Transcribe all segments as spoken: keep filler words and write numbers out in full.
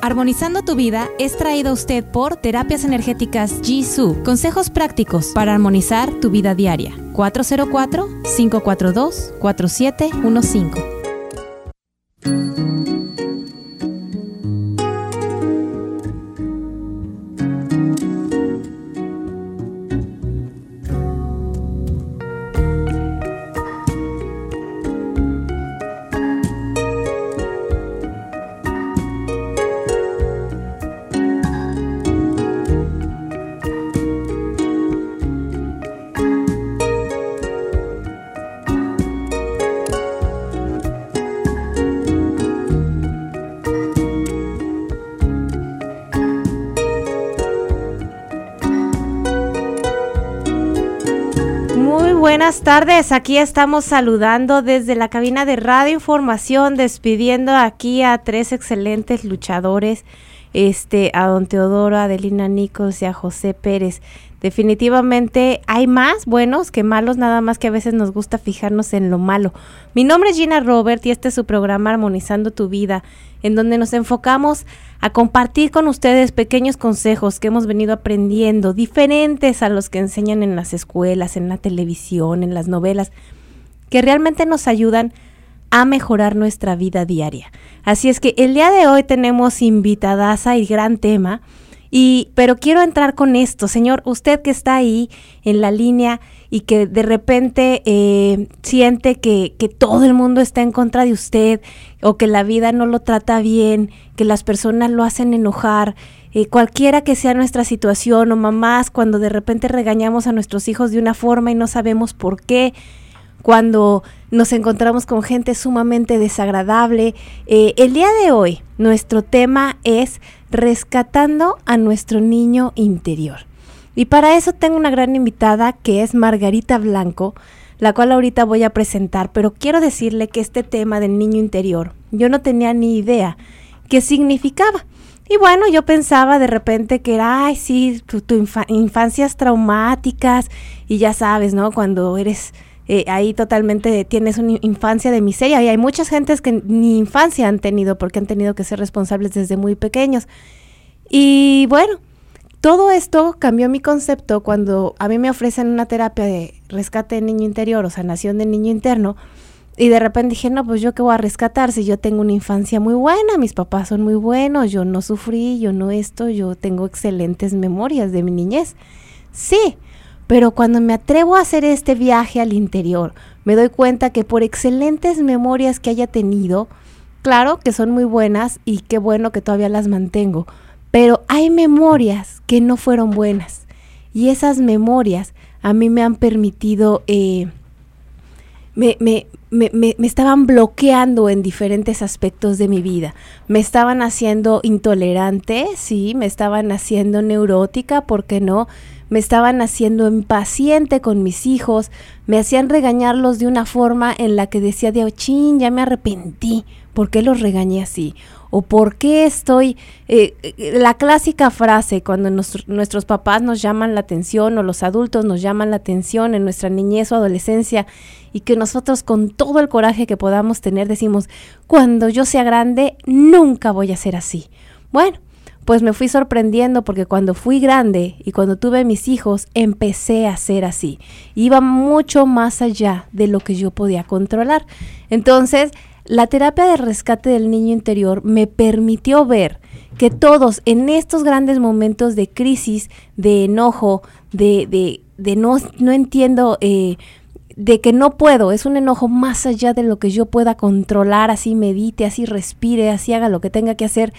Armonizando tu vida es traído a usted por Terapias Energéticas Jisoo. Consejos prácticos para armonizar tu vida diaria. cuatro cero cuatro, cinco cuatro dos, cuatro siete uno cinco. Buenas tardes, aquí estamos saludando desde la cabina de Radio Información, despidiendo aquí a tres excelentes luchadores, este, a don Teodoro, a Adelina Nicos y a José Pérez. Definitivamente hay más buenos que malos, nada más que a veces nos gusta fijarnos en lo malo. Mi nombre es Gina Robert y este es su programa Armonizando tu Vida, en donde nos enfocamos a compartir con ustedes pequeños consejos que hemos venido aprendiendo, diferentes a los que enseñan en las escuelas, en la televisión, en las novelas, que realmente nos ayudan a mejorar nuestra vida diaria. Así es que el día de hoy tenemos invitadaza y gran tema, y pero quiero entrar con esto, señor, usted que está ahí en la línea y que de repente eh, siente que, que todo el mundo está en contra de usted o que la vida no lo trata bien, que las personas lo hacen enojar, eh, cualquiera que sea nuestra situación, o mamás cuando de repente regañamos a nuestros hijos de una forma y no sabemos por qué, cuando nos encontramos con gente sumamente desagradable. Eh, el día de hoy nuestro tema es rescatando a nuestro niño interior. Y para eso tengo una gran invitada que es Margarita Blanco, la cual ahorita voy a presentar, pero quiero decirle que este tema del niño interior, yo no tenía ni idea qué significaba. Y bueno, yo pensaba de repente que era, ay, sí, tu, tu infa- infancias traumáticas, y ya sabes, ¿no? Cuando eres eh, ahí totalmente, tienes una infancia de miseria, y hay muchas gentes que ni infancia han tenido, porque han tenido que ser responsables desde muy pequeños. Y bueno, todo esto cambió mi concepto cuando a mí me ofrecen una terapia de rescate de niño interior o sanación del niño interno, y de repente dije, no, pues yo qué voy a rescatar si yo tengo una infancia muy buena, mis papás son muy buenos, yo no sufrí, yo no esto, yo tengo excelentes memorias de mi niñez. Sí, pero cuando me atrevo a hacer este viaje al interior, me doy cuenta que por excelentes memorias que haya tenido, claro que son muy buenas y qué bueno que todavía las mantengo, pero hay memorias que no fueron buenas, y esas memorias a mí me han permitido, eh, me, me, me, me, me estaban bloqueando en diferentes aspectos de mi vida, me estaban haciendo intolerante, sí, me estaban haciendo neurótica, ¿por qué no? Me estaban haciendo impaciente con mis hijos, me hacían regañarlos de una forma en la que decía, de, chin, ya me arrepentí, ¿por qué los regañé así? O por qué estoy, eh, la clásica frase cuando nos, nuestros papás nos llaman la atención o los adultos nos llaman la atención en nuestra niñez o adolescencia, y que nosotros con todo el coraje que podamos tener decimos, cuando yo sea grande nunca voy a ser así. Bueno, pues me fui sorprendiendo, porque cuando fui grande y cuando tuve mis hijos empecé a ser así, iba mucho más allá de lo que yo podía controlar. Entonces la terapia de rescate del niño interior me permitió ver que todos en estos grandes momentos de crisis, de enojo, de, de, de no, no entiendo, eh, de que no puedo, es un enojo más allá de lo que yo pueda controlar, así medite, así respire, así haga lo que tenga que hacer.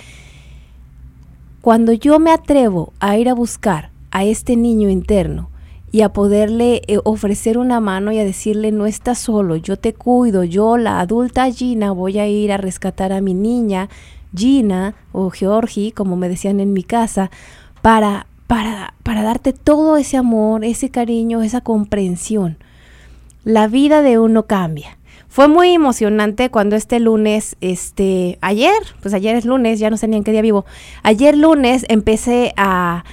Cuando yo me atrevo a ir a buscar a este niño interno y a poderle eh, ofrecer una mano y a decirle, no estás solo, yo te cuido, yo, la adulta Gina, voy a ir a rescatar a mi niña Gina o Georgie, como me decían en mi casa, para, para, para darte todo ese amor, ese cariño, esa comprensión. La vida de uno cambia. Fue muy emocionante cuando este lunes, este, ayer, pues ayer es lunes, ya no sé ni en qué día vivo, ayer lunes empecé a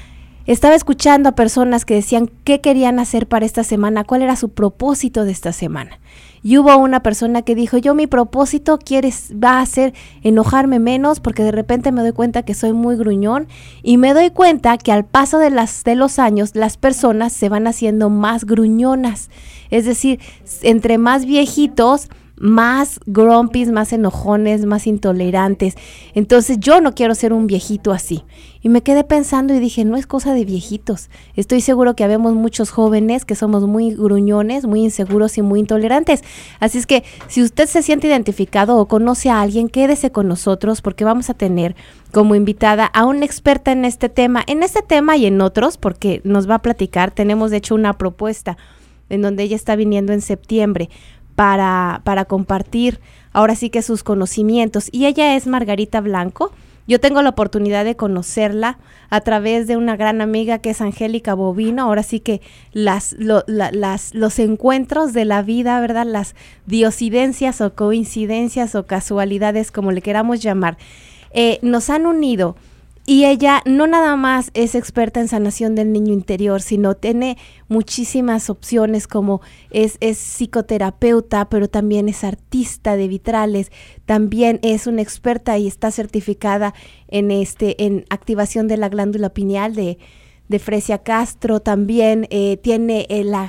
estaba escuchando a personas que decían qué querían hacer para esta semana, cuál era su propósito de esta semana. Y hubo una persona que dijo, yo mi propósito quieres, va a ser enojarme menos porque de repente me doy cuenta que soy muy gruñón y me doy cuenta que al paso de, las, de los años las personas se van haciendo más gruñonas. Es decir, entre más viejitos, más grumpys, más enojones, más intolerantes. Entonces yo no quiero ser un viejito así. Y me quedé pensando y dije, no es cosa de viejitos. Estoy seguro que habemos muchos jóvenes que somos muy gruñones, muy inseguros y muy intolerantes. Así es que si usted se siente identificado o conoce a alguien, quédese con nosotros porque vamos a tener como invitada a una experta en este tema, en este tema y en otros, porque nos va a platicar. Tenemos de hecho una propuesta en donde ella está viniendo en septiembre para, para compartir ahora sí que sus conocimientos. Y ella es Margarita Blanco. Yo tengo la oportunidad de conocerla a través de una gran amiga que es Angélica Bovino. Ahora sí que las, lo, la, las, los encuentros de la vida, ¿verdad? Las diosidencias o coincidencias o casualidades, como le queramos llamar, eh, nos han unido. Y ella no nada más es experta en sanación del niño interior, sino tiene muchísimas opciones, como es, es psicoterapeuta, pero también es artista de vitrales, también es una experta y está certificada en este en activación de la glándula pineal de, de Fresia Castro, también eh, tiene eh, la,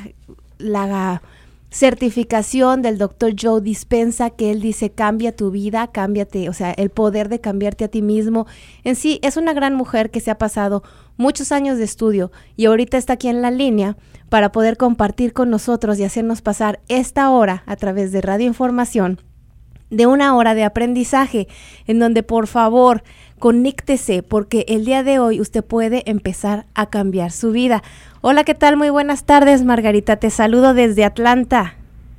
la certificación del doctor Joe Dispenza, que él dice, cambia tu vida, cámbiate, o sea, el poder de cambiarte a ti mismo. En sí, es una gran mujer que se ha pasado muchos años de estudio y ahorita está aquí en la línea para poder compartir con nosotros y hacernos pasar esta hora a través de Radio Información, de una hora de aprendizaje, en donde por favor conéctese, porque el día de hoy usted puede empezar a cambiar su vida. Hola, ¿qué tal? Muy buenas tardes, Margarita, te saludo desde Atlanta.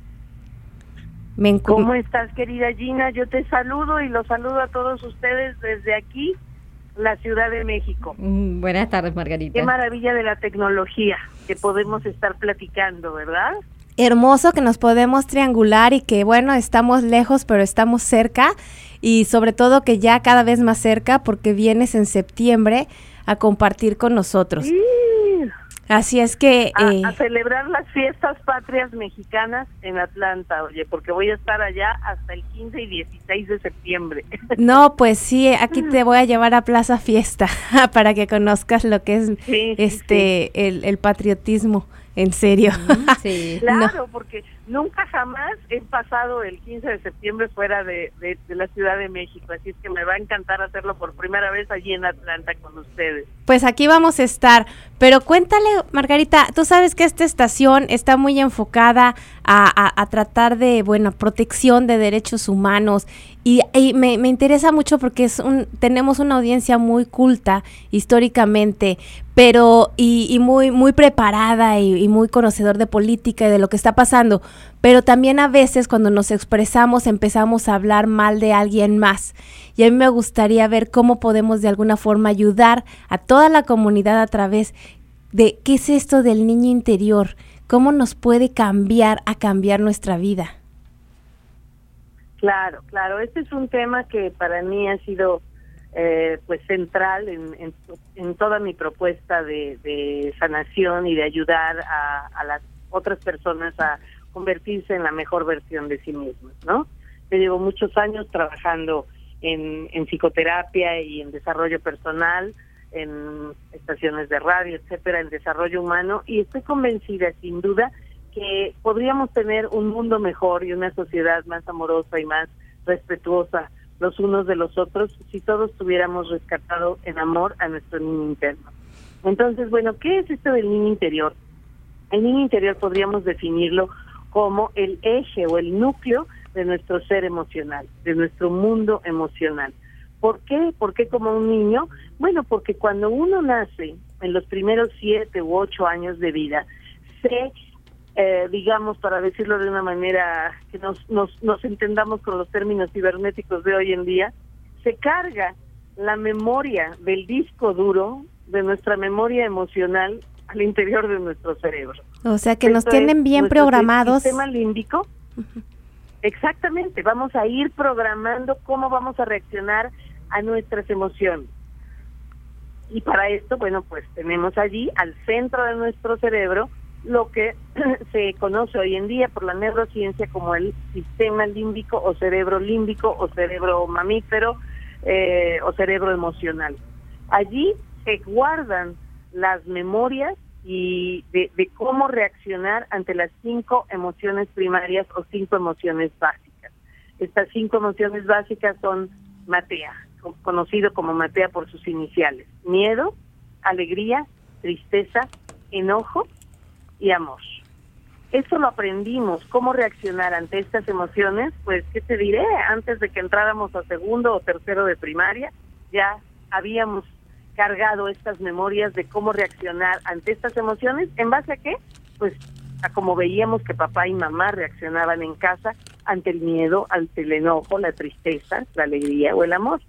Me encu- ¿Cómo estás, querida Gina? Yo te saludo y los saludo a todos ustedes desde aquí, la Ciudad de México. Mm, buenas tardes, Margarita. Qué maravilla de la tecnología que podemos estar platicando, ¿verdad? Hermoso que nos podemos triangular y que, bueno, estamos lejos, pero estamos cerca, y sobre todo que ya cada vez más cerca, porque vienes en septiembre a compartir con nosotros. Sí. Así es que... A, eh, a celebrar las fiestas patrias mexicanas en Atlanta, oye, porque voy a estar allá hasta el quince y dieciséis de septiembre. No, pues sí, aquí te voy a llevar a Plaza Fiesta para que conozcas lo que es sí, este sí. El, el patriotismo. En serio. Sí. Claro, no. Porque nunca jamás he pasado el quince de septiembre fuera de, de, de la Ciudad de México, así es que me va a encantar hacerlo por primera vez allí en Atlanta con ustedes. Pues aquí vamos a estar, pero cuéntale, Margarita, tú sabes que esta estación está muy enfocada a, a, a tratar de, bueno, protección de derechos humanos, y, y me, me interesa mucho porque es un, tenemos una audiencia muy culta históricamente, pero y, y muy muy preparada y, y muy conocedor de política y de lo que está pasando, pero también a veces cuando nos expresamos empezamos a hablar mal de alguien más, y a mí me gustaría ver cómo podemos de alguna forma ayudar a toda la comunidad a través de qué es esto del niño interior, cómo nos puede cambiar a cambiar nuestra vida. Claro, claro, este es un tema que para mí ha sido eh, pues central en, en, en toda mi propuesta de, de sanación y de ayudar a, a las otras personas a convertirse en la mejor versión de sí mismas, ¿no? Yo llevo muchos años trabajando en, en psicoterapia y en desarrollo personal, en estaciones de radio, etcétera, en desarrollo humano, y estoy convencida, sin duda, que podríamos tener un mundo mejor y una sociedad más amorosa y más respetuosa los unos de los otros si todos tuviéramos rescatado en amor a nuestro niño interno. Entonces, bueno, ¿qué es esto del niño interior? El niño interior podríamos definirlo como el eje o el núcleo de nuestro ser emocional, de nuestro mundo emocional. ¿Por qué? ¿Por qué como un niño? Bueno, porque cuando uno nace, en los primeros siete u ocho años de vida, se, eh, digamos, para decirlo de una manera que nos, nos, nos entendamos con los términos cibernéticos de hoy en día, se carga la memoria del disco duro de nuestra memoria emocional al interior de nuestro cerebro. O sea que Esto nos tienen bien programados. El sistema límbico. Uh-huh. Exactamente, vamos a ir programando cómo vamos a reaccionar a nuestras emociones. Y para esto, bueno, pues tenemos allí al centro de nuestro cerebro lo que se conoce hoy en día por la neurociencia como el sistema límbico o cerebro límbico o cerebro mamífero eh, o cerebro emocional. Allí se guardan las memorias y de, de cómo reaccionar ante las cinco emociones primarias o cinco emociones básicas. Estas cinco emociones básicas son MATEA, conocido como MATEA por sus iniciales: miedo, alegría, tristeza, enojo y amor. Eso lo aprendimos, cómo reaccionar ante estas emociones, pues, ¿qué te diré? Antes de que entráramos a segundo o tercero de primaria, ya habíamos cargado estas memorias de cómo reaccionar ante estas emociones. ¿En base a qué? Pues a como veíamos que papá y mamá reaccionaban en casa ante el miedo, ante el enojo, la tristeza, la alegría o el amor.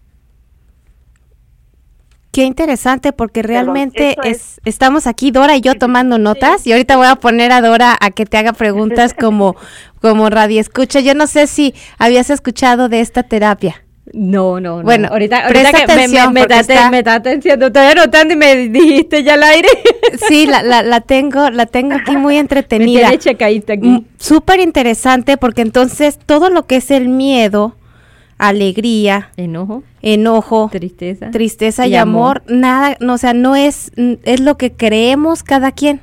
Qué interesante, porque realmente Perdón, es, es... estamos aquí Dora y yo tomando notas, y ahorita voy a poner a Dora a que te haga preguntas como, como radioescucha. Yo no sé si habías escuchado de esta terapia. No, no, no. Bueno, ahorita, ahorita que me, me, me, da, está... me da atención, estoy anotando y me dijiste ya al aire. Sí, la, la, la tengo, la tengo aquí muy entretenida. Me tiene checadita aquí. Súper interesante, porque entonces todo lo que es el miedo, alegría, enojo, enojo, tristeza, tristeza y, y amor, amor, nada, no, o sea, no es, es lo que creemos cada quien.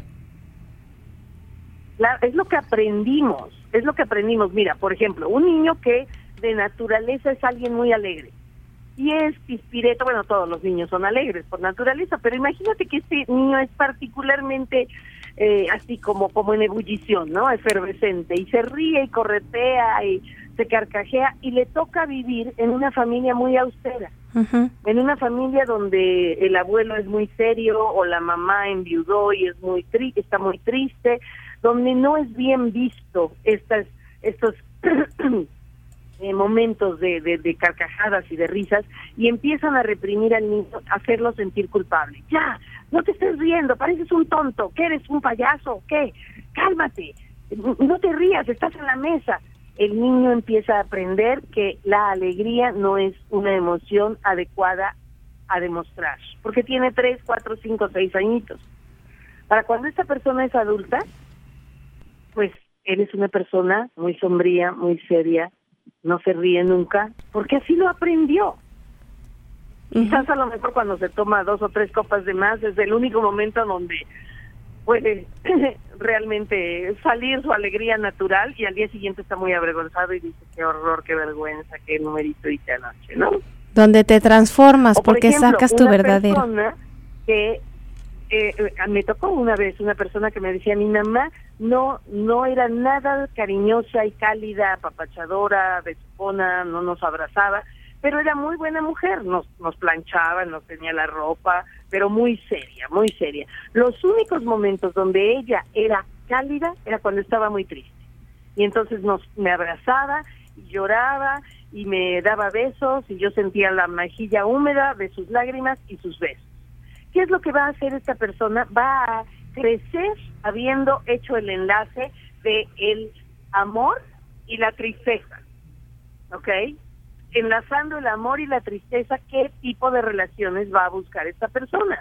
La, es lo que aprendimos, es lo que aprendimos. Mira, por ejemplo, un niño que de naturaleza es alguien muy alegre y es pispireto, bueno, todos los niños son alegres por naturaleza, pero imagínate que este niño es particularmente eh, así como, como en ebullición, ¿no? Efervescente, y se ríe y corretea y se carcajea, y le toca vivir en una familia muy austera, uh-huh. en una familia donde el abuelo es muy serio o la mamá enviudó y es muy tri- está muy triste, donde no es bien visto estas estos eh, momentos de, de, de carcajadas y de risas, y empiezan a reprimir al niño, a hacerlo sentir culpable. Ya, no te estés riendo, pareces un tonto, ¿qué eres, un payaso? ¿Qué? Cálmate, no te rías, estás en la mesa. El niño empieza a aprender que la alegría no es una emoción adecuada a demostrar, porque tiene tres, cuatro, cinco, seis añitos. Para cuando esta persona es adulta, pues él es una persona muy sombría, muy seria, no se ríe nunca, porque así lo aprendió. Uh-huh. Quizás a lo mejor cuando se toma dos o tres copas de más es el único momento donde puede realmente salir su alegría natural, y al día siguiente está muy avergonzado y dice: qué horror, qué vergüenza, qué numerito hice anoche, ¿no? Donde te transformas, por porque ejemplo, sacas tu verdadero. Persona que eh, me tocó una vez una persona que me decía: mi mamá no no era nada cariñosa y cálida, apapachadora, besona, no nos abrazaba, pero era muy buena mujer, nos nos planchaba, nos tenía la ropa, pero muy seria, muy seria. Los únicos momentos donde ella era cálida era cuando estaba muy triste. Y entonces nos me abrazaba, y lloraba, y me daba besos, y yo sentía la mejilla húmeda de sus lágrimas y sus besos. ¿Qué es lo que va a hacer esta persona? Va a crecer habiendo hecho el enlace de el amor y la tristeza, ¿ok? Enlazando el amor y la tristeza, ¿qué tipo de relaciones va a buscar esta persona?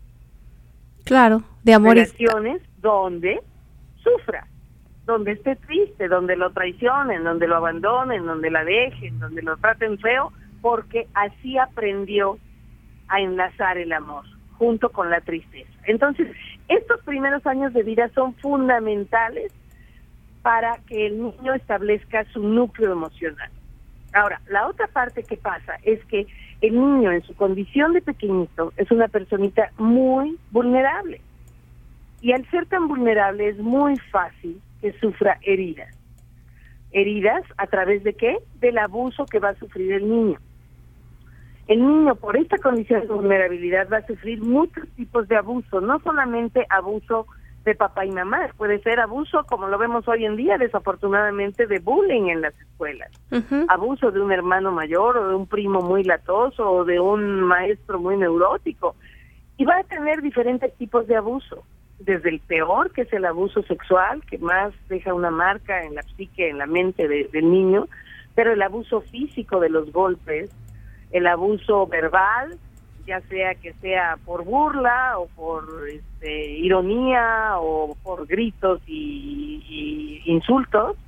Claro, de amor. Relaciones y... donde sufra, donde esté triste, donde lo traicionen, donde lo abandonen, donde la dejen, donde lo traten feo, porque así aprendió a enlazar el amor junto con la tristeza. Entonces, estos primeros años de vida son fundamentales para que el niño establezca su núcleo emocional. Ahora, la otra parte que pasa es que el niño en su condición de pequeñito es una personita muy vulnerable. Y al ser tan vulnerable es muy fácil que sufra heridas. ¿Heridas a través de qué? Del abuso que va a sufrir el niño. El niño, por esta condición de vulnerabilidad, va a sufrir muchos tipos de abuso, no solamente abuso de papá y mamá, puede ser abuso, como lo vemos hoy en día, desafortunadamente, de bullying en las escuelas. Uh-huh. Abuso de un hermano mayor, o de un primo muy latoso, o de un maestro muy neurótico. Y va a tener diferentes tipos de abuso, desde el peor, que es el abuso sexual, que más deja una marca en la psique, en la mente de, del niño, pero el abuso físico de los golpes, el abuso verbal, ya sea que sea por burla o por este, ironía o por gritos y, y insultos,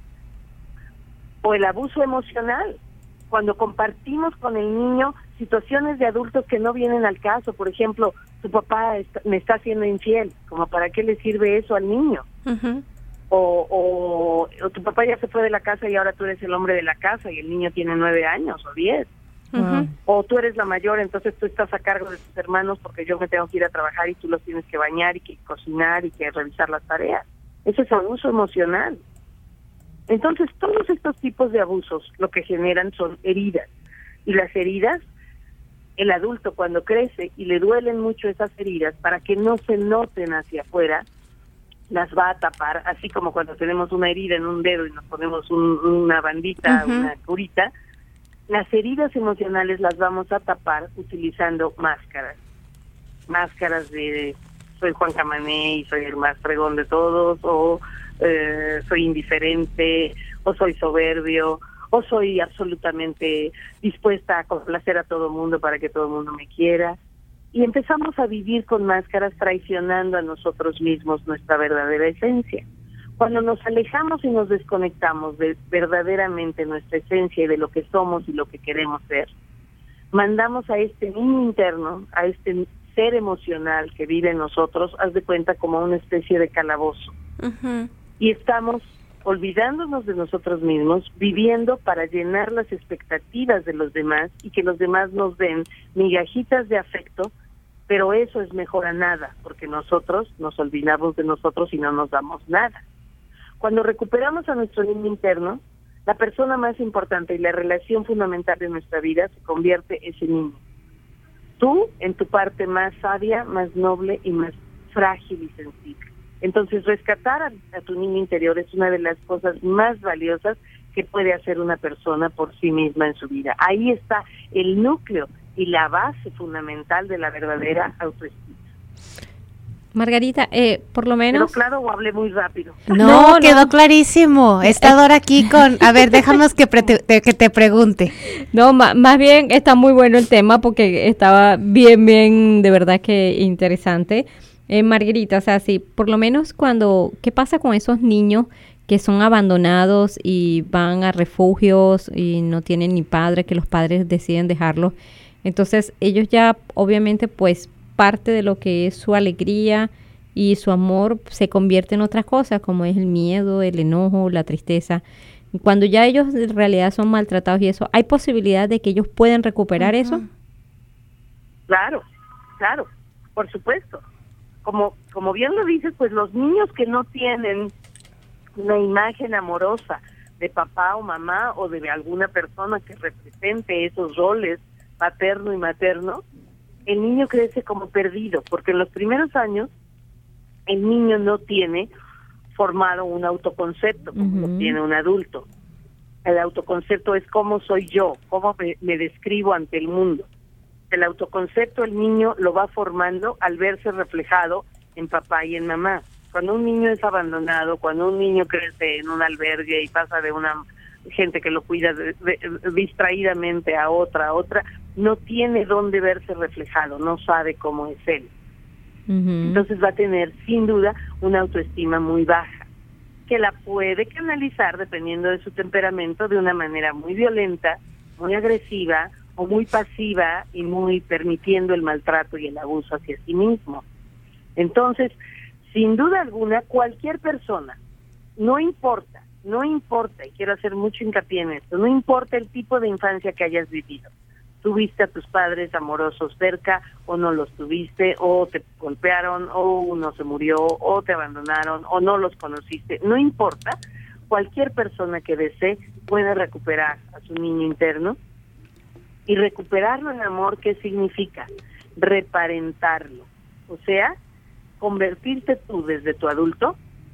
o el abuso emocional, cuando compartimos con el niño situaciones de adultos que no vienen al caso. Por ejemplo, tu papá está, me está haciendo infiel, como para qué le sirve eso al niño. Uh-huh. o, o, o tu papá ya se fue de la casa y ahora tú eres el hombre de la casa y el niño tiene nueve años o diez. Uh-huh. O tú eres la mayor, entonces tú estás a cargo de tus hermanos porque yo me tengo que ir a trabajar y tú los tienes que bañar y que cocinar y que revisar las tareas. Eso es abuso emocional. Entonces, todos estos tipos de abusos lo que generan son heridas. Y las heridas, el adulto cuando crece y le duelen mucho esas heridas, para que no se noten hacia afuera, las va a tapar, así como cuando tenemos una herida en un dedo y nos ponemos un, una bandita, uh-huh. una curita. Las heridas emocionales las vamos a tapar utilizando máscaras. Máscaras de soy Juan Camané y soy el más fregón de todos, o eh, soy indiferente, o soy soberbio, o soy absolutamente dispuesta a complacer a todo mundo para que todo el mundo me quiera. Y empezamos a vivir con máscaras, traicionando a nosotros mismos nuestra verdadera esencia. Cuando nos alejamos y nos desconectamos de verdaderamente nuestra esencia y de lo que somos y lo que queremos ser, mandamos a este niño interno, a este ser emocional que vive en nosotros, haz de cuenta como una especie de calabozo. Uh-huh. Y estamos olvidándonos de nosotros mismos, viviendo para llenar las expectativas de los demás y que los demás nos den migajitas de afecto, pero eso es mejor a nada, porque nosotros nos olvidamos de nosotros y no nos damos nada. Cuando recuperamos a nuestro niño interno, la persona más importante y la relación fundamental de nuestra vida se convierte ese niño. Tú, en tu parte más sabia, más noble y más frágil y sensible. Entonces, rescatar a, a tu niño interior es una de las cosas más valiosas que puede hacer una persona por sí misma en su vida. Ahí está el núcleo y la base fundamental de la verdadera autoestima. Margarita, eh, por lo menos... ¿Quedó claro o hablé muy rápido? No, no quedó no. clarísimo. He estado ahora aquí con... A ver, déjanos que, pre te, que te pregunte. No, ma más bien está muy bueno el tema porque estaba bien, bien, de verdad que interesante. Eh, Margarita, o sea, sí, por lo menos cuando... ¿Qué pasa con esos niños que son abandonados y van a refugios y no tienen ni padre, que los padres deciden dejarlos? Entonces, ellos ya, obviamente, pues... parte de lo que es su alegría y su amor se convierte en otras cosas, como es el miedo, el enojo, la tristeza. Cuando ya ellos en realidad son maltratados y eso, ¿hay posibilidad de que ellos puedan recuperar uh-huh. eso? Claro, claro, por supuesto. Como, como bien lo dices, pues los niños que no tienen una imagen amorosa de papá o mamá o de alguna persona que represente esos roles paterno y materno, el niño crece como perdido, porque en los primeros años el niño no tiene formado un autoconcepto como uh-huh. lo tiene un adulto. El autoconcepto es cómo soy yo, cómo me, me describo ante el mundo. El autoconcepto el niño lo va formando al verse reflejado en papá y en mamá. Cuando un niño es abandonado, cuando un niño crece en un albergue y pasa de una gente que lo cuida de, de, distraídamente a otra, a otra, no tiene dónde verse reflejado, no sabe cómo es él. Uh-huh. Entonces va a tener, sin duda, una autoestima muy baja, que la puede canalizar, dependiendo de su temperamento, de una manera muy violenta, muy agresiva, o muy pasiva, y muy permitiendo el maltrato y el abuso hacia sí mismo. Entonces, sin duda alguna, cualquier persona, no importa, no importa, y quiero hacer mucho hincapié en esto, no importa el tipo de infancia que hayas vivido. Tuviste a tus padres amorosos cerca, o no los tuviste, o te golpearon, o uno se murió, o te abandonaron, o no los conociste. No importa, cualquier persona que desee puede recuperar a su niño interno. Y recuperarlo en amor, ¿qué significa? Reparentarlo. O sea, convertirte tú desde tu adulto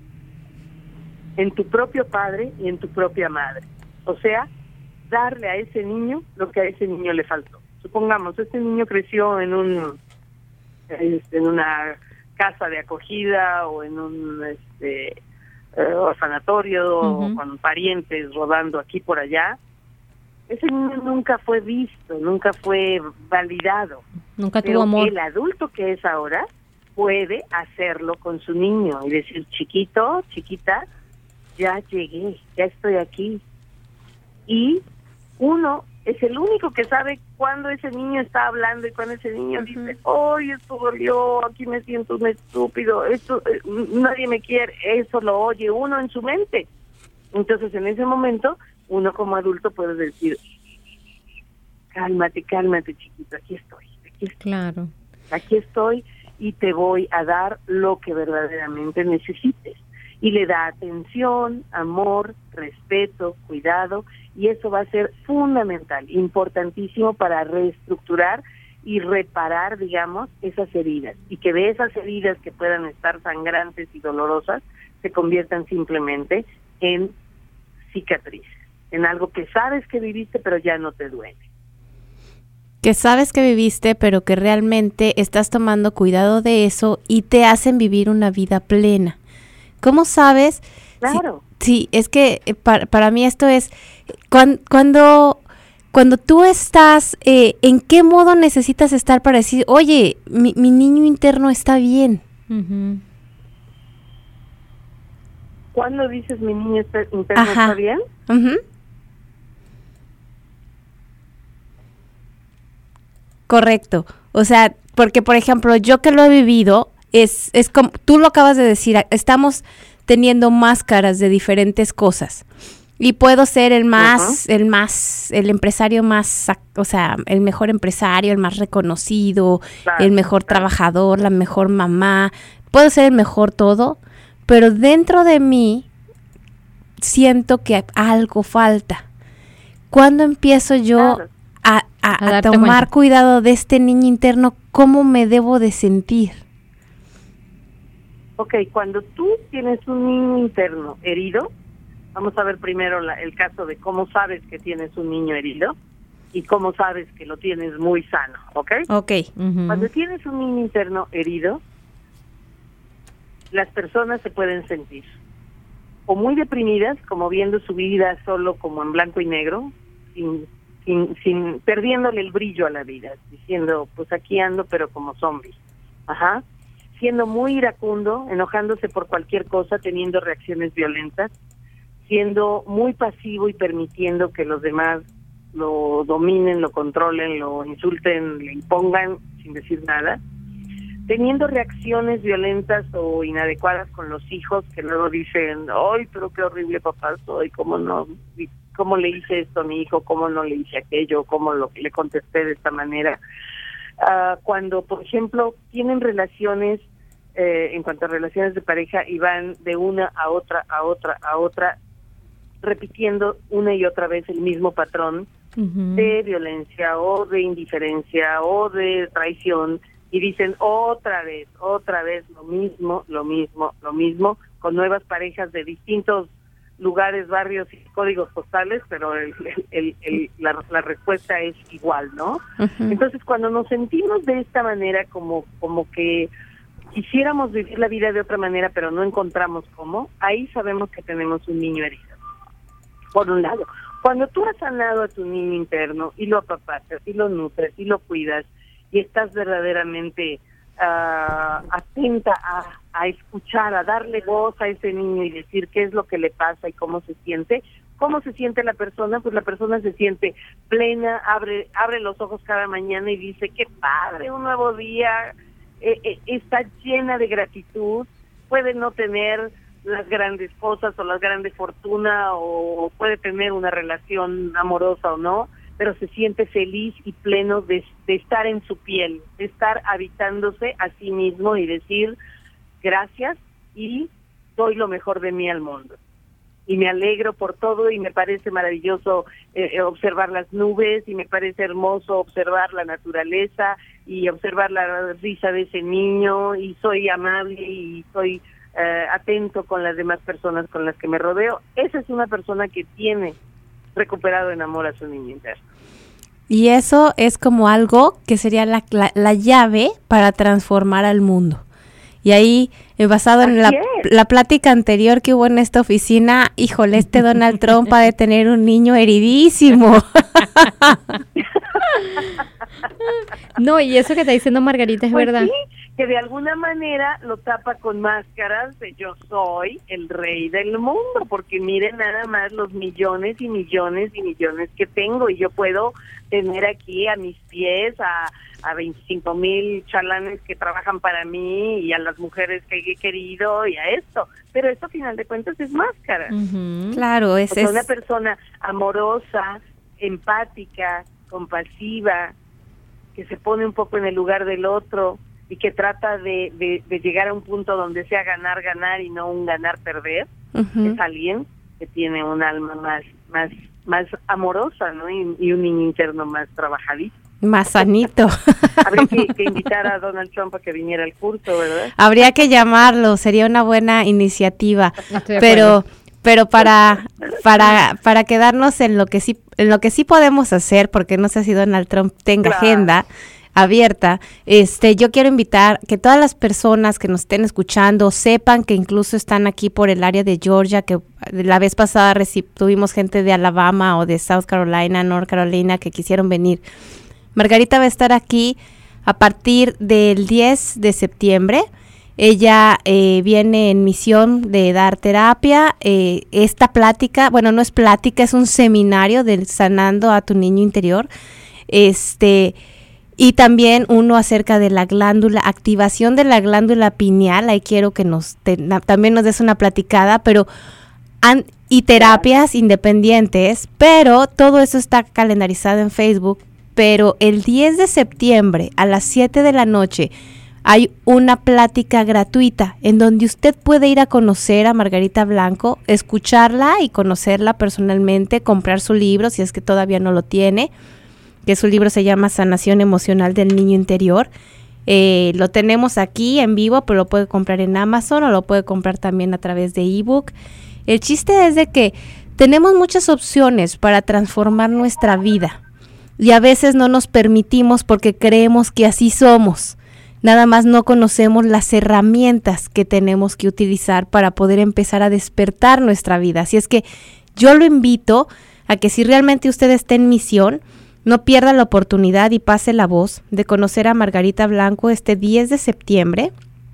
en tu propio padre y en tu propia madre. O sea, darle a ese niño lo que a ese niño le faltó. Supongamos, este niño creció en un este, en una casa de acogida o en un este eh, orfanatorio uh-huh. o con parientes rodando aquí por allá, ese niño nunca fue visto, nunca fue validado. Nunca Pero tuvo amor. El adulto que es ahora puede hacerlo con su niño y decir, chiquito, chiquita, ya llegué, ya estoy aquí. Y uno es el único que sabe cuándo ese niño está hablando y cuando ese niño uh-huh. dice, ¡ay, esto dolió! Aquí me siento un estúpido, esto eh, nadie me quiere. Eso lo oye uno en su mente. Entonces, en ese momento, uno como adulto puede decir, cálmate, cálmate, chiquito, aquí estoy, aquí estoy. Claro. Aquí estoy y te voy a dar lo que verdaderamente necesites. Y le da atención, amor, respeto, cuidado, y eso va a ser fundamental, importantísimo para reestructurar y reparar, digamos, esas heridas, y que de esas heridas que puedan estar sangrantes y dolorosas se conviertan simplemente en cicatrices, en algo que sabes que viviste pero ya no te duele. Que sabes que viviste, pero que realmente estás tomando cuidado de eso y te hacen vivir una vida plena. ¿Cómo sabes? Claro. Sí, sí, es que eh, para, para mí esto es, cuando, cuando, cuando tú estás, eh, ¿en qué modo necesitas estar para decir, oye, mi, mi niño interno está bien? Uh-huh. ¿Cuándo dices mi niño está, interno Ajá. está bien? Uh-huh. Correcto. O sea, porque por ejemplo, yo que lo he vivido, es, es como, tú lo acabas de decir, estamos teniendo máscaras de diferentes cosas. Y puedo ser el más, uh-huh. el más, el empresario más, o sea, el mejor empresario, el más reconocido, claro, el mejor claro. trabajador, la mejor mamá. Puedo ser el mejor todo, pero dentro de mí siento que algo falta. ¿Cuándo empiezo yo claro. a, a, a tomar cuenta. cuidado de este niño interno? ¿Cómo me debo de sentir? Ok, cuando tú tienes un niño interno herido, vamos a ver primero la, el caso de cómo sabes que tienes un niño herido y cómo sabes que lo tienes muy sano, ¿ok? Ok. Uh-huh. Cuando tienes un niño interno herido, las personas se pueden sentir o muy deprimidas, como viendo su vida solo como en blanco y negro, sin, sin, sin perdiéndole el brillo a la vida, diciendo, pues aquí ando pero como zombie, ajá, siendo muy iracundo, enojándose por cualquier cosa, teniendo reacciones violentas, siendo muy pasivo y permitiendo que los demás lo dominen, lo controlen, lo insulten, le impongan sin decir nada, teniendo reacciones violentas o inadecuadas con los hijos que luego dicen, ¡ay, pero qué horrible papá soy! ¿Cómo no? ¿Cómo le hice esto a mi hijo? ¿Cómo no le hice aquello? ¿Cómo lo, le contesté de esta manera? Uh, cuando, por ejemplo, tienen relaciones, eh, en cuanto a relaciones de pareja, y van de una a otra, a otra, a otra, repitiendo una y otra vez el mismo patrón uh-huh. de violencia o de indiferencia o de traición, y dicen otra vez, otra vez lo mismo, lo mismo, lo mismo, con nuevas parejas de distintos lugares, barrios y códigos postales, pero el, el, el, la, la respuesta es igual, ¿no? Uh-huh. Entonces, cuando nos sentimos de esta manera, como, como que quisiéramos vivir la vida de otra manera, pero no encontramos cómo, ahí sabemos que tenemos un niño herido. Por un lado, cuando tú has sanado a tu niño interno y lo apapachas y lo nutres y lo cuidas y estás verdaderamente uh, atenta a, a escuchar, a darle voz a ese niño y decir qué es lo que le pasa y cómo se siente, ¿cómo se siente la persona? Pues la persona se siente plena, abre abre los ojos cada mañana y dice, qué padre, un nuevo día, eh, eh, está llena de gratitud, puede no tener las grandes cosas o la grande fortuna o puede tener una relación amorosa o no, pero se siente feliz y pleno de, de estar en su piel, de estar habitándose a sí mismo y decir gracias y doy lo mejor de mí al mundo. Y me alegro por todo y me parece maravilloso eh, observar las nubes y me parece hermoso observar la naturaleza y observar la risa de ese niño y soy amable y soy Uh, atento con las demás personas con las que me rodeo. Esa es una persona que tiene recuperado en amor a su niño interno. Y eso es como algo que sería la, la, la llave para transformar al mundo. Y ahí, eh, basado en la, la plática anterior que hubo en esta oficina, híjole, este Donald Trump ha de tener un niño heridísimo. No, y eso que está diciendo Margarita es pues verdad. Sí, que de alguna manera lo tapa con máscaras de yo soy el rey del mundo, porque miren nada más los millones y millones y millones que tengo, y yo puedo tener aquí a mis pies a, a veinticinco mil chalanes que trabajan para mí y a las mujeres que he querido y a esto, pero esto a final de cuentas es máscara. Uh-huh. Claro, es, o sea, es... una persona amorosa, empática, compasiva, que se pone un poco en el lugar del otro y que trata de, de, de llegar a un punto donde sea ganar, ganar y no un ganar-perder, uh-huh. es alguien que tiene un alma más más más amorosa, ¿no? Y, y un niño interno más trabajadito. Más sanito. Habría que, que invitar a Donald Trump a que viniera al curso, ¿verdad? Habría que llamarlo, sería una buena iniciativa. Estoy de pero acuerdo. pero para para para quedarnos en lo que sí en lo que sí podemos hacer, porque no sé si Donald Trump tenga Claro. agenda abierta, este yo quiero invitar que todas las personas que nos estén escuchando sepan que incluso están aquí por el área de Georgia, que la vez pasada reci- tuvimos gente de Alabama o de South Carolina, North Carolina que quisieron venir. Margarita va a estar aquí a partir del diez de septiembre. Ella eh, viene en misión de dar terapia. Eh, esta plática, bueno, no es plática, es un seminario del Sanando a tu Niño Interior. Este... Y también uno acerca de la glándula, activación de la glándula pineal. Ahí quiero que nos te, na, también nos des una platicada, pero an, y terapias independientes, pero todo eso está calendarizado en Facebook. Pero el diez de septiembre a las siete de la noche hay una plática gratuita en donde usted puede ir a conocer a Margarita Blanco, escucharla y conocerla personalmente, comprar su libro si es que todavía no lo tiene, que su libro se llama Sanación Emocional del Niño Interior. Eh, lo tenemos aquí en vivo, pero lo puede comprar en Amazon o lo puede comprar también a través de ebook. El chiste es de que tenemos muchas opciones para transformar nuestra vida y a veces no nos permitimos porque creemos que así somos. Nada más no conocemos las herramientas que tenemos que utilizar para poder empezar a despertar nuestra vida. Así es que yo lo invito a que si realmente usted está en misión, no pierda la oportunidad y pase la voz de conocer a Margarita Blanco este diez de septiembre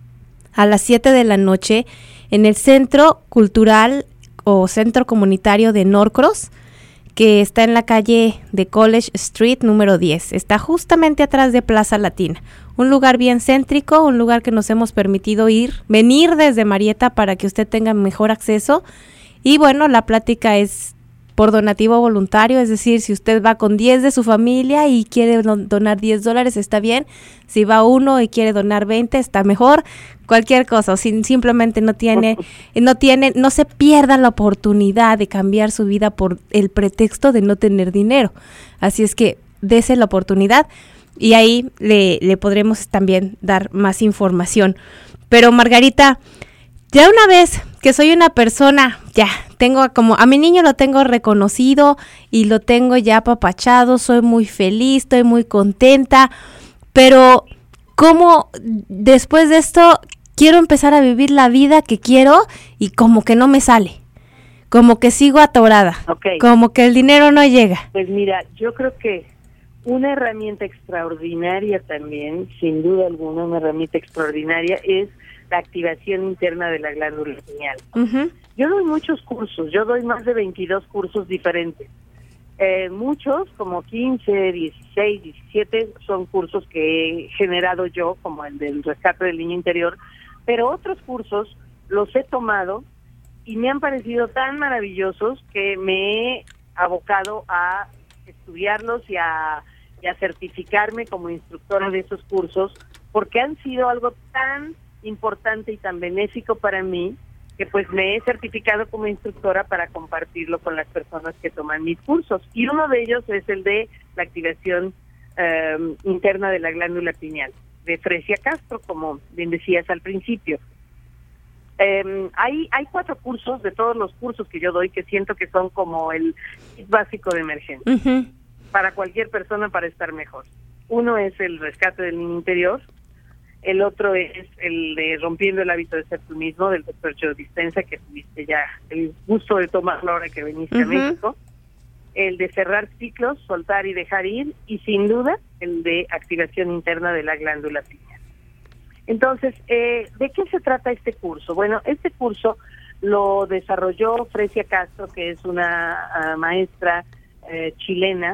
a las siete de la noche en el Centro Cultural o Centro Comunitario de Norcross, que está en la calle de College Street número diez. Está justamente atrás de Plaza Latina. Un lugar bien céntrico, un lugar que nos hemos permitido ir, venir desde Marietta para que usted tenga mejor acceso. Y bueno, la plática es por donativo voluntario, es decir, si usted va con diez de su familia y quiere don- donar diez dólares, está bien. Si va uno y quiere donar veinte, está mejor. Cualquier cosa, o si simplemente no tiene, no tiene, no se pierda la oportunidad de cambiar su vida por el pretexto de no tener dinero. Así es que dese la oportunidad y ahí le, le podremos también dar más información. Pero Margarita, ya una vez que soy una persona, ya tengo como, a mi niño lo tengo reconocido y lo tengo ya apapachado, soy muy feliz, estoy muy contenta, pero ¿cómo después de esto quiero empezar a vivir la vida que quiero y como que no me sale? Como que sigo atorada, Okay. como que el dinero no llega. Pues mira, yo creo que una herramienta extraordinaria también, sin duda alguna, una herramienta extraordinaria es la activación interna de la glándula pineal. Uh-huh. Yo doy muchos cursos, yo doy más de veintidós cursos diferentes. Eh, muchos, como quince, dieciséis, diecisiete, son cursos que he generado yo, como el del rescate del niño interior, pero otros cursos los he tomado y me han parecido tan maravillosos que me he abocado a estudiarlos y a, y a certificarme como instructora de esos cursos, porque han sido algo tan importante y tan benéfico para mí, que pues me he certificado como instructora para compartirlo con las personas que toman mis cursos. Y uno de ellos es el de la activación eh, interna de la glándula pineal, de Fresia Castro, como bien decías al principio. Eh, hay, hay cuatro cursos, de todos los cursos que yo doy, que siento que son como el kit básico de emergencia, Uh-huh. para cualquier persona para estar mejor. Uno es el rescate del niño interior, El otro es el de Rompiendo el hábito de ser tú mismo, del doctor Joe Dispenza, que tuviste ya el gusto de tomarlo ahora que viniste uh-huh. a México. El de Cerrar ciclos, soltar y dejar ir, y sin duda el de activación interna de la glándula pineal. Entonces, eh, ¿de qué se trata este curso? Bueno, este curso lo desarrolló Fresia Castro, que es una uh, maestra eh, chilena,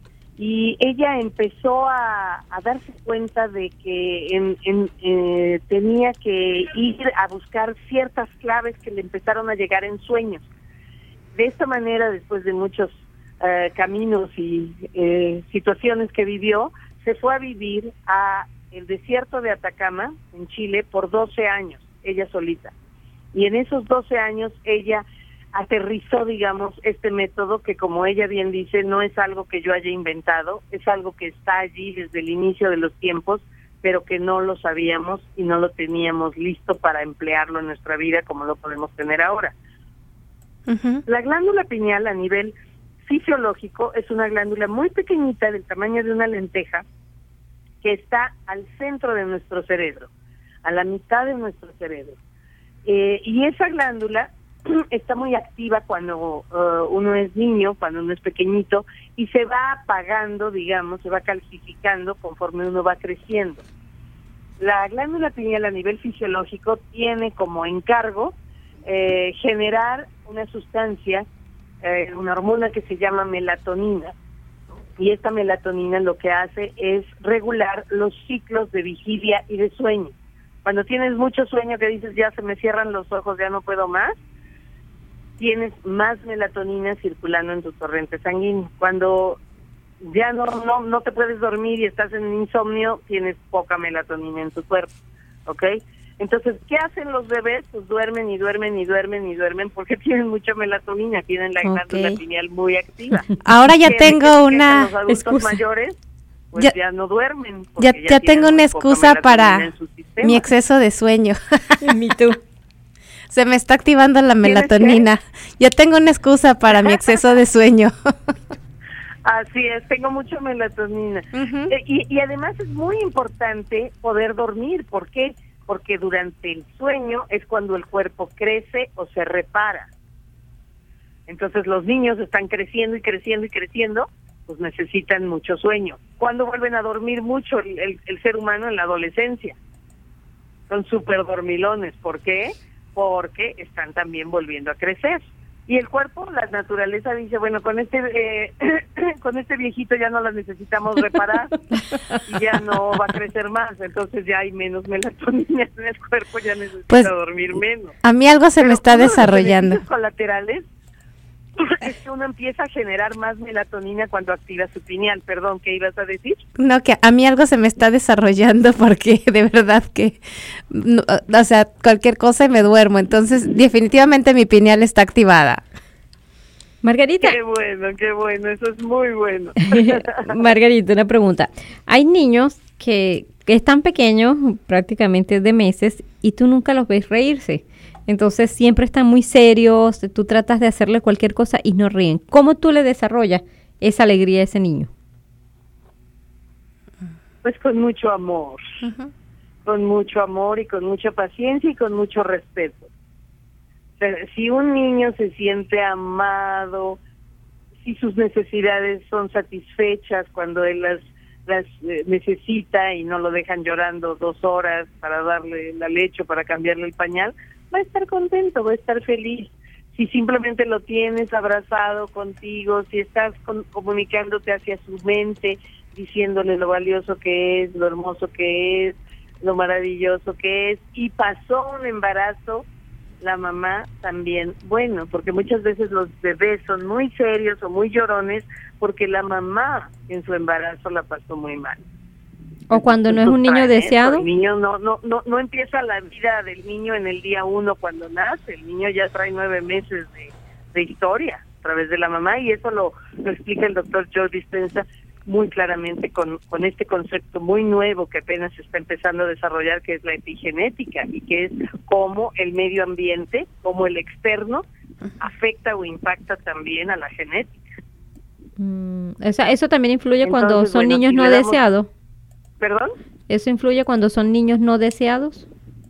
y ella empezó a, a darse cuenta de que en, en, eh, tenía que ir a buscar ciertas claves que le empezaron a llegar en sueños. De esta manera, después de muchos eh, caminos y eh, situaciones que vivió, se fue a vivir a el desierto de Atacama, en Chile, por doce años, ella solita. Y en esos doce años ella aterrizó, digamos, este método que, como ella bien dice, no es algo que yo haya inventado, es algo que está allí desde el inicio de los tiempos, pero que no lo sabíamos y no lo teníamos listo para emplearlo en nuestra vida como lo podemos tener ahora. Uh-huh. La glándula pineal a nivel fisiológico es una glándula muy pequeñita, del tamaño de una lenteja, que está al centro de nuestro cerebro, a la mitad de nuestro cerebro. Eh, y esa glándula está muy activa cuando uh, uno es niño, cuando uno es pequeñito, y se va apagando, digamos, se va calcificando conforme uno va creciendo. La glándula pineal a nivel fisiológico tiene como encargo eh, generar una sustancia, eh, una hormona que se llama melatonina, y esta melatonina lo que hace es regular los ciclos de vigilia y de sueño. Cuando tienes mucho sueño, que dices, ya se me cierran los ojos, ya no puedo más, tienes más melatonina circulando en tu torrente sanguíneo. Cuando ya no, no, no te puedes dormir y estás en insomnio, tienes poca melatonina en tu cuerpo, ¿ok? Entonces, ¿qué hacen los bebés? Pues duermen y duermen y duermen y duermen porque tienen mucha melatonina, tienen la glándula okay. pineal muy activa. Ahora ya tengo una los adultos excusa. mayores, pues ya, ya no duermen. Ya, ya, ya tengo una excusa para mi exceso de sueño. Mi tú. Se me está activando la melatonina. Ya tengo una excusa para mi exceso de sueño. Así es, tengo mucha melatonina. Uh-huh. eh, y, y además es muy importante poder dormir. ¿Por qué? Porque durante el sueño es cuando el cuerpo crece o se repara. Entonces los niños están creciendo y creciendo y creciendo, pues necesitan mucho sueño. ¿Cuándo vuelven a dormir mucho el, el, el ser humano? En la adolescencia. Son súper dormilones. ¿Por qué? Porque están también volviendo a crecer. Y el cuerpo, la naturaleza dice, bueno, con este eh, con este viejito ya no las necesitamos reparar y ya no va a crecer más, entonces ya hay menos melatonina en el cuerpo, ya necesita pues, dormir menos. A mí algo se Pero me está desarrollando. Los colaterales es que uno empieza a generar más melatonina cuando activa su pineal. Perdón, ¿qué ibas a decir? No, que a mí algo se me está desarrollando porque de verdad que, no, o sea, cualquier cosa y me duermo. Entonces, definitivamente mi pineal está activada. Margarita. Qué bueno, qué bueno, eso es muy bueno. Margarita, una pregunta. Hay niños que, que están pequeños, prácticamente de meses, y tú nunca los ves reírse. Entonces siempre están muy serios, tú tratas de hacerle cualquier cosa y no ríen. ¿Cómo tú le desarrollas esa alegría a ese niño? Pues con mucho amor, uh-huh. con mucho amor y con mucha paciencia y con mucho respeto. O sea, si un niño se siente amado, si sus necesidades son satisfechas cuando él las, las eh, necesita y no lo dejan llorando dos horas para darle la leche o para cambiarle el pañal, va a estar contento, va a estar feliz. Si simplemente lo tienes abrazado contigo, si estás con, comunicándote hacia su mente, diciéndole lo valioso que es, lo hermoso que es, lo maravilloso que es, y pasó un embarazo, la mamá también, bueno, porque muchas veces los bebés son muy serios o muy llorones porque la mamá en su embarazo la pasó muy mal. O cuando no es un niño deseado. El niño no, no, no, no empieza la vida del niño en el día uno cuando nace. El niño ya trae nueve meses de, de historia a través de la mamá, y eso lo, lo explica el doctor Joe Dispenza muy claramente con, con este concepto muy nuevo que apenas se está empezando a desarrollar, que es la epigenética, y que es cómo el medio ambiente, cómo el externo afecta o impacta también a la genética. Mm, o sea, eso también influye. Entonces, cuando son bueno, niños si no damos, deseados. ¿Perdón? ¿Eso influye cuando son niños no deseados?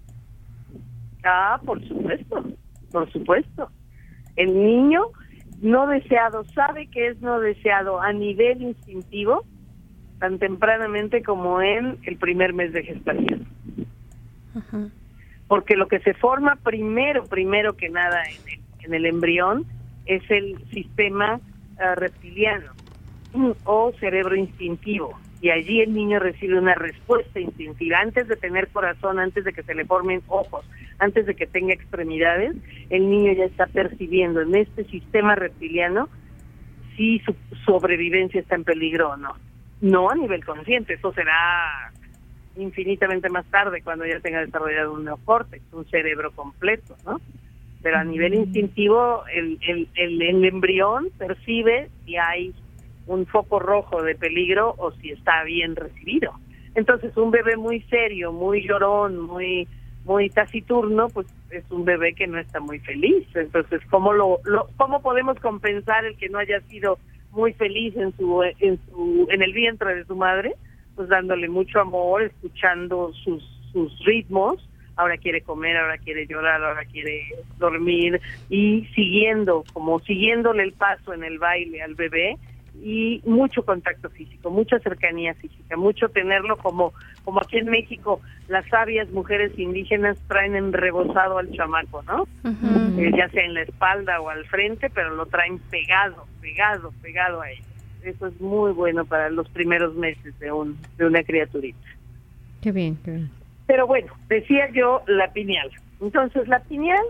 Ah, por supuesto, por supuesto. El niño no deseado sabe que es no deseado a nivel instintivo, tan tempranamente como en el primer mes de gestación. Ajá. Porque lo que se forma primero, primero que nada en el, en el embrión es el sistema uh, reptiliano o cerebro instintivo, y allí el niño recibe una respuesta instintiva. Antes de tener corazón, antes de que se le formen ojos, antes de que tenga extremidades, el niño ya está percibiendo en este sistema reptiliano si su sobrevivencia está en peligro o no. No a nivel consciente, eso será infinitamente más tarde cuando ya tenga desarrollado un neocórtex, un cerebro completo, ¿no? Pero a nivel instintivo el, el, el, el embrión percibe si hay un foco rojo de peligro o si está bien recibido. Entonces un bebé muy serio, muy llorón, muy muy taciturno, pues es un bebé que no está muy feliz. Entonces, ¿cómo lo, lo cómo podemos compensar el que no haya sido muy feliz en su en su en el vientre de su madre? Pues dándole mucho amor, escuchando sus sus ritmos. Ahora quiere comer, ahora quiere llorar, ahora quiere dormir, y siguiendo, como siguiéndole el paso en el baile al bebé, y mucho contacto físico, mucha cercanía física, mucho tenerlo como como aquí en México las sabias mujeres indígenas traen en rebozado al chamaco, ¿no? Uh-huh. Eh, ya sea en la espalda o al frente, pero lo traen pegado, pegado, pegado a ellos. Eso es muy bueno para los primeros meses de un de una criaturita. Qué bien, qué bien. Pero bueno, decía yo la pineal. Entonces la pineal,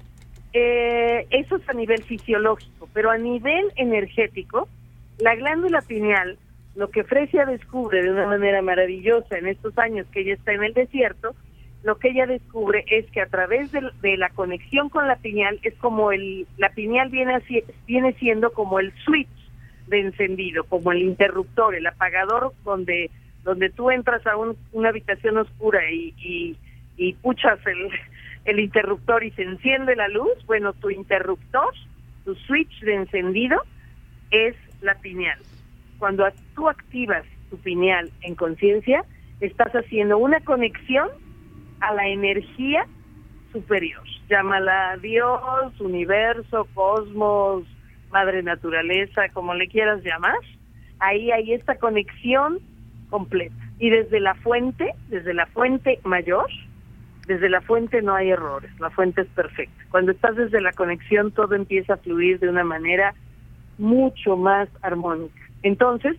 eh, eso es a nivel fisiológico, pero a nivel energético, la glándula pineal, lo que Fresia descubre de una manera maravillosa en estos años que ella está en el desierto, lo que ella descubre es que a través de, de la conexión con la pineal, es como el, la pineal viene, así, viene siendo como el switch de encendido, como el interruptor, el apagador donde donde tú entras a un, una habitación oscura y, y, y puchas el, el interruptor y se enciende la luz. Bueno, tu interruptor, tu switch de encendido es la pineal. Cuando tú activas tu pineal en conciencia, estás haciendo una conexión a la energía superior. Llámala Dios, universo, cosmos, madre naturaleza, como le quieras llamar. Ahí hay esta conexión completa. Y desde la fuente, desde la fuente mayor, desde la fuente no hay errores, la fuente es perfecta. Cuando estás desde la conexión, todo empieza a fluir de una manera mucho más armónica. Entonces,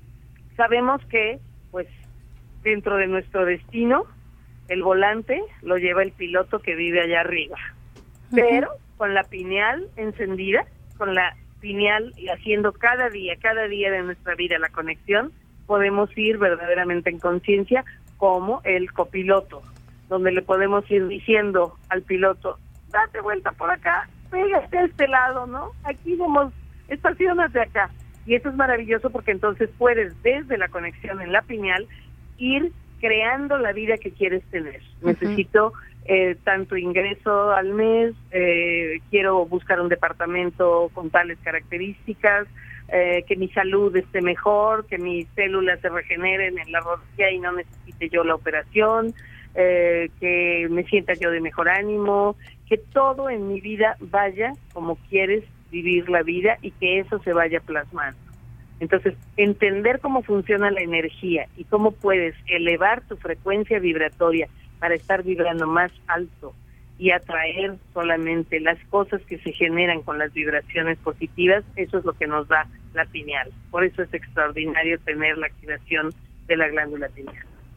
sabemos que, pues, dentro de nuestro destino, el volante lo lleva el piloto que vive allá arriba. Uh-huh. Pero con la pineal encendida, con la pineal y haciendo cada día, cada día de nuestra vida la conexión, podemos ir verdaderamente en conciencia como el copiloto, donde le podemos ir diciendo al piloto, date vuelta por acá, pégate a este lado, ¿no? Aquí vamos, estaciónate acá. Y eso es maravilloso porque entonces puedes, desde la conexión en la pineal, ir creando la vida que quieres tener. Uh-huh. Necesito eh, tanto ingreso al mes, eh, quiero buscar un departamento con tales características, eh, que mi salud esté mejor, que mis células se regeneren en la rodilla y no necesite yo la operación, eh, que me sienta yo de mejor ánimo, que todo en mi vida vaya como quieres vivir la vida y que eso se vaya plasmando. Entonces, entender cómo funciona la energía y cómo puedes elevar tu frecuencia vibratoria para estar vibrando más alto y atraer solamente las cosas que se generan con las vibraciones positivas, eso es lo que nos da la pineal. Por eso es extraordinario tener la activación de la glándula pineal.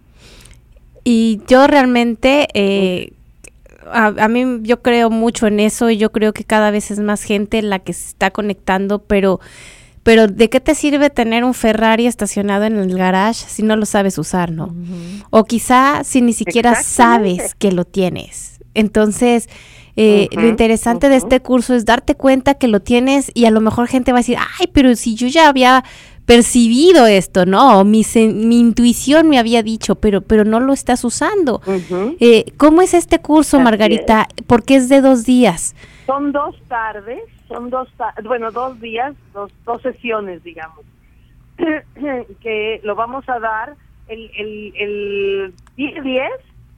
Y yo realmente, eh, a, a mí yo creo mucho en eso y yo creo que cada vez es más gente la que se está conectando, pero... Pero ¿de qué te sirve tener un Ferrari estacionado en el garage si no lo sabes usar, no? Uh-huh. O quizá si ni siquiera sabes que lo tienes. Entonces, eh, uh-huh, lo interesante uh-huh. de este curso es darte cuenta que lo tienes y a lo mejor gente va a decir, ay, pero si yo ya había percibido esto, ¿no? Mi, mi intuición me había dicho, pero pero no lo estás usando. Uh-huh. Eh, ¿Cómo es este curso, Así Margarita? Es. Porque es de dos días. Son dos tardes. Son dos, bueno, dos días, dos, dos sesiones, digamos, que lo vamos a dar el, el, el día diez,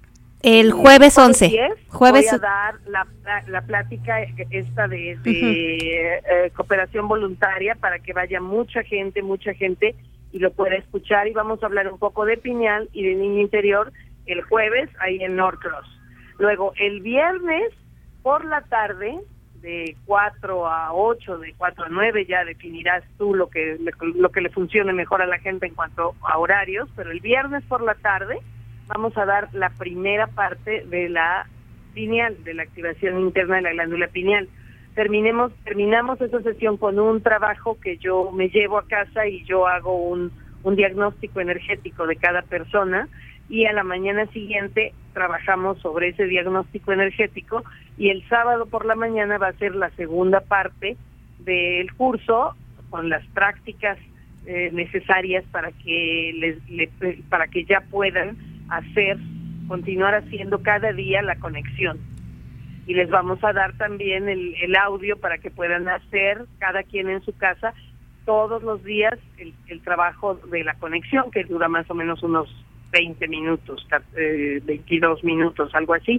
el jueves once, diez, jueves voy a dar la, la, la plática esta de, de uh-huh. eh, cooperación voluntaria para que vaya mucha gente, mucha gente y lo pueda escuchar, y vamos a hablar un poco de pineal y de niño interior el jueves ahí en Norcross. Luego el viernes por la tarde, de cuatro a ocho, de cuatro a nueve, ya definirás tú lo que lo que le funcione mejor a la gente en cuanto a horarios, pero el viernes por la tarde vamos a dar la primera parte de la pineal, de la activación interna de la glándula pineal. Terminemos, terminamos esa sesión con un trabajo que yo me llevo a casa y yo hago un, un diagnóstico energético de cada persona, y a la mañana siguiente trabajamos sobre ese diagnóstico energético, y el sábado por la mañana va a ser la segunda parte del curso con las prácticas eh, necesarias para que les, les para que ya puedan hacer, continuar haciendo cada día la conexión. Y les vamos a dar también el, el audio para que puedan hacer cada quien en su casa todos los días el, el trabajo de la conexión, que dura más o menos unos veinte minutos, eh, veintidós minutos, algo así.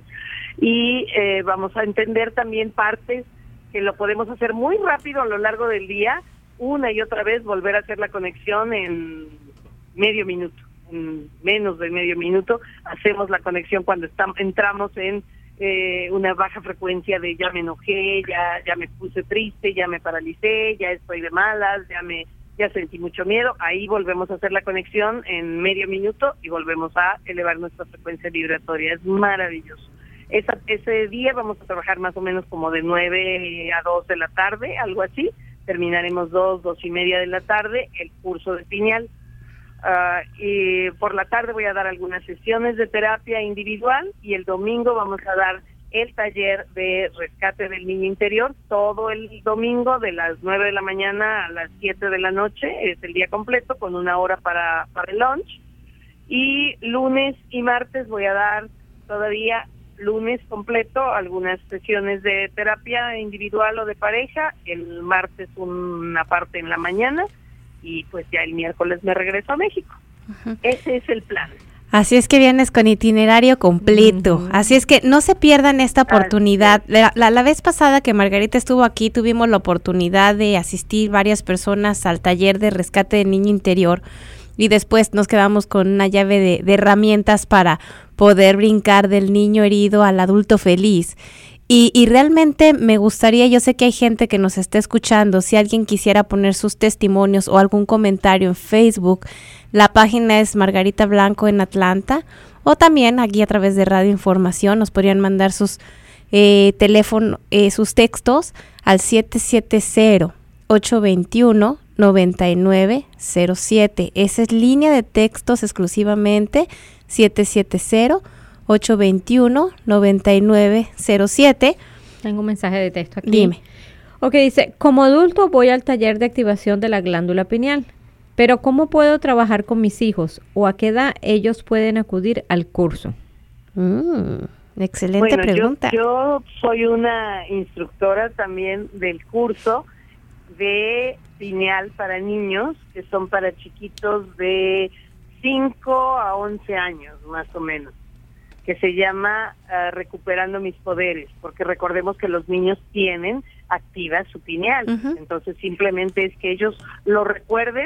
Y eh, vamos a entender también partes que lo podemos hacer muy rápido a lo largo del día, una y otra vez volver a hacer la conexión en medio minuto, en menos de medio minuto. Hacemos la conexión cuando estamos, entramos en eh, una baja frecuencia de ya me enojé, ya, ya me puse triste, ya me paralicé, ya estoy de malas, ya me ya sentí mucho miedo. Ahí volvemos a hacer la conexión en medio minuto y volvemos a elevar nuestra frecuencia vibratoria. Es maravilloso. Esa, ese día vamos a trabajar más o menos como de nueve a dos de la tarde, algo así. Terminaremos dos, dos y media de la tarde el curso de pineal. Uh, y por la tarde voy a dar algunas sesiones de terapia individual, y el domingo vamos a dar el taller de rescate del niño interior, todo el domingo de las nueve de la mañana a las siete de la noche, es el día completo con una hora para, para el lunch. Y lunes y martes voy a dar todavía lunes completo algunas sesiones de terapia individual o de pareja, el martes una parte en la mañana, y pues ya el miércoles me regreso a México. Uh-huh. Ese es el plan. Así es que vienes con itinerario completo. Uh-huh. Así es que no se pierdan esta oportunidad. La, la, la vez pasada que Margarita estuvo aquí, tuvimos la oportunidad de asistir varias personas al taller de rescate del niño interior, y después nos quedamos con una llave de, de herramientas para poder brincar del niño herido al adulto feliz. Y, y realmente me gustaría, yo sé que hay gente que nos está escuchando, si alguien quisiera poner sus testimonios o algún comentario en Facebook, la página es Margarita Blanco en Atlanta, o también aquí a través de Radio Información nos podrían mandar sus eh, teléfono, eh, sus textos al siete siete cero, ocho dos uno, nueve nueve cero siete. Esa es línea de textos exclusivamente, siete siete cero, ocho dos uno, nueve nueve cero siete. Tengo un mensaje de texto aquí. Dime. Ok, dice, como adulto voy al taller de activación de la glándula pineal, pero ¿cómo puedo trabajar con mis hijos? ¿O a qué edad ellos pueden acudir al curso? Mm, excelente bueno, pregunta. Yo, yo soy una instructora también del curso de pineal para niños, que son para chiquitos de cinco a once años, más o menos, que se llama uh, Recuperando mis poderes, porque recordemos que los niños tienen activa su pineal, uh-huh. Entonces simplemente es que ellos lo recuerden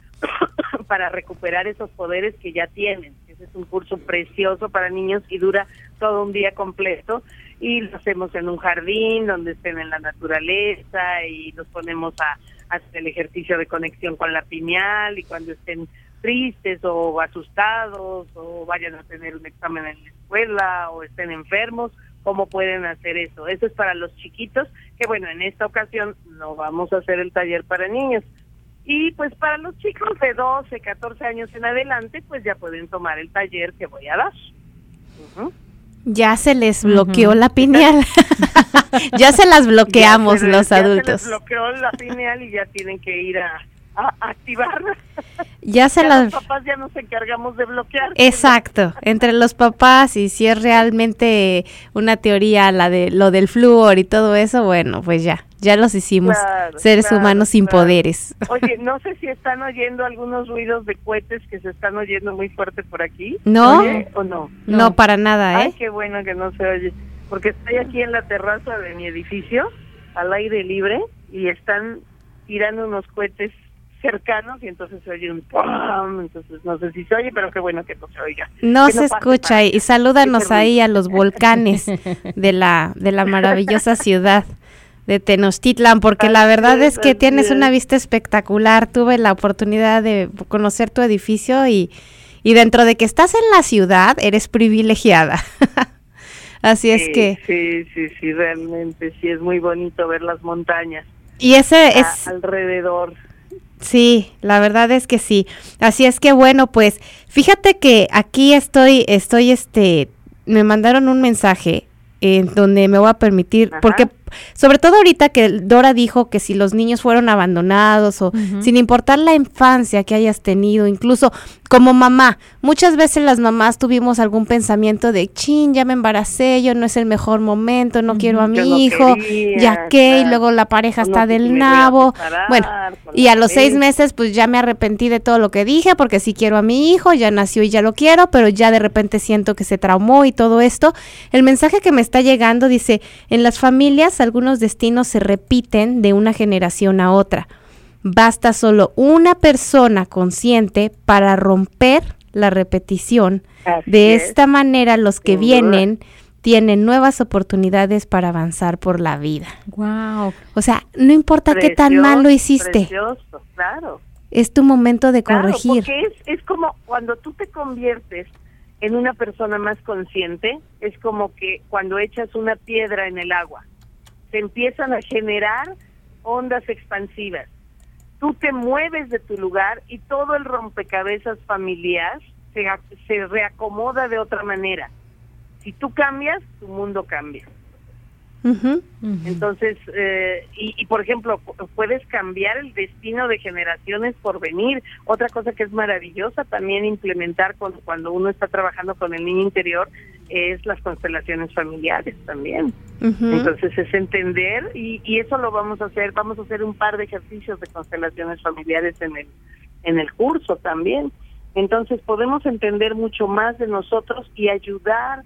para recuperar esos poderes que ya tienen. Ese es un curso precioso para niños y dura todo un día completo, y lo hacemos en un jardín donde estén en la naturaleza, y los ponemos a, a hacer el ejercicio de conexión con la pineal, y cuando estén tristes o asustados o vayan a tener un examen en la escuela o estén enfermos, ¿cómo pueden hacer eso? Eso es para los chiquitos, que bueno, en esta ocasión no vamos a hacer el taller para niños. Y pues para los chicos de doce, catorce años en adelante, pues ya pueden tomar el taller que voy a dar. Uh-huh. Ya se les bloqueó uh-huh. la pineal. Ya se las bloqueamos ya se, los ya adultos. Se les bloqueó la pineal y ya tienen que ir a a activar. Ya se ya la... los papás ya nos encargamos de bloquear. Exacto, entre los papás, y si es realmente una teoría la de lo del flúor y todo eso, bueno, pues ya, ya los hicimos Claro, seres claro, humanos sin claro. poderes. Oye, no sé si están oyendo algunos ruidos de cohetes que se están oyendo muy fuerte por aquí. ¿No? ¿Oye, o no? No, No. para nada, ¿eh? Ay, qué bueno que no se oye, porque estoy aquí en la terraza de mi edificio, al aire libre, y están tirando unos cohetes cercanos y entonces se oye un ¡pum! Entonces no sé si se oye, pero qué bueno que no se oiga. No Que se pase escucha, para y, allá. y salúdanos Ese ahí ruido. a los volcanes de la de la maravillosa ciudad de Tenochtitlan, porque la Así verdad es, es que así tienes una es. vista espectacular. Tuve la oportunidad de conocer tu edificio y, y dentro de que estás en la ciudad, eres privilegiada. Así es Sí, que... Sí, sí, sí, realmente sí es muy bonito ver las montañas Y ese a- es... alrededor. Sí, la verdad es que sí. Así es que bueno, pues fíjate que aquí estoy, estoy, este, me mandaron un mensaje en donde me voy a permitir, Ajá. porque sobre todo ahorita que Dora dijo que si los niños fueron abandonados o Ujú. sin importar la infancia que hayas tenido, incluso como mamá, muchas veces las mamás tuvimos algún pensamiento de, chin, ya me embaracé, yo no es el mejor momento, no Ujú. quiero a mi Yo no hijo, quería, ya que, y claro. luego la pareja O no está sé si del me voy a nabo, separar, bueno, con y la a los seis pareja. meses pues ya me arrepentí de todo lo que dije, porque sí quiero a mi hijo, ya nació y ya lo quiero, pero ya de repente siento que se traumó y todo esto. El mensaje que me está llegando dice, en las familias algunos destinos se repiten de una generación a otra. Basta solo una persona consciente para romper la repetición. Así De es. esta manera los que Sin duda. vienen tienen nuevas oportunidades para avanzar por la vida. Wow. O sea, no importa qué tan Precioso, mal lo hiciste, Precioso, claro. es tu momento de Claro, corregir. porque es, es como cuando tú te conviertes en una persona más consciente, es como que cuando echas una piedra en el agua, se empiezan a generar ondas expansivas. Tú te mueves de tu lugar y todo el rompecabezas familiar se, se reacomoda de otra manera. Si tú cambias, tu mundo cambia. Ujú. Ujú. Entonces, eh, y, y por ejemplo, pu- puedes cambiar el destino de generaciones por venir. Otra cosa que es maravillosa también implementar con, cuando uno está trabajando con el niño interior es las constelaciones familiares también. Ujú. Entonces es entender, y, y eso lo vamos a hacer, vamos a hacer un par de ejercicios de constelaciones familiares en el, en el curso también. Entonces podemos entender mucho más de nosotros y ayudar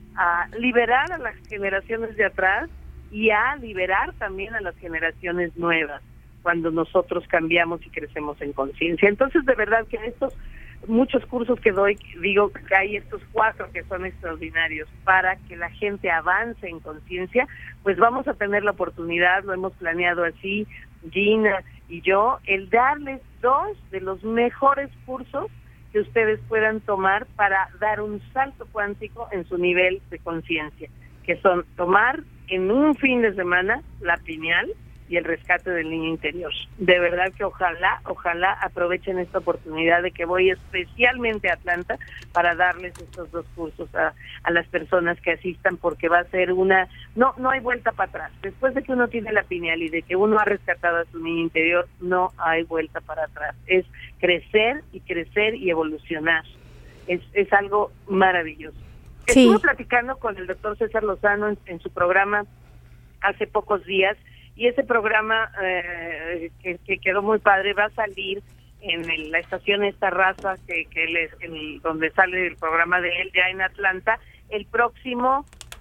a liberar a las generaciones de atrás y a liberar también a las generaciones nuevas cuando nosotros cambiamos y crecemos en conciencia. Entonces, de verdad que en estos muchos cursos que doy, digo que hay estos cuatro que son extraordinarios para que la gente avance en conciencia, pues vamos a tener la oportunidad, lo hemos planeado así, Gina y yo, el darles dos de los mejores cursos que ustedes puedan tomar para dar un salto cuántico en su nivel de conciencia, que son tomar en un fin de semana la pineal y el rescate del niño interior. De verdad que ojalá, ojalá aprovechen esta oportunidad de que voy especialmente a Atlanta para darles estos dos cursos a, a las personas que asistan, porque va a ser una, no, no hay vuelta para atrás. Después de que uno tiene la pineal y de que uno ha rescatado a su niño interior, no hay vuelta para atrás. Es crecer y crecer y evolucionar. Es, es algo maravilloso. Sí. Estuve platicando con el doctor César Lozano en, en su programa hace pocos días, y ese programa eh, que, que quedó muy padre va a salir en el, la estación Esta Raza, que, que él es, en, donde sale el programa de él ya en Atlanta, el próximo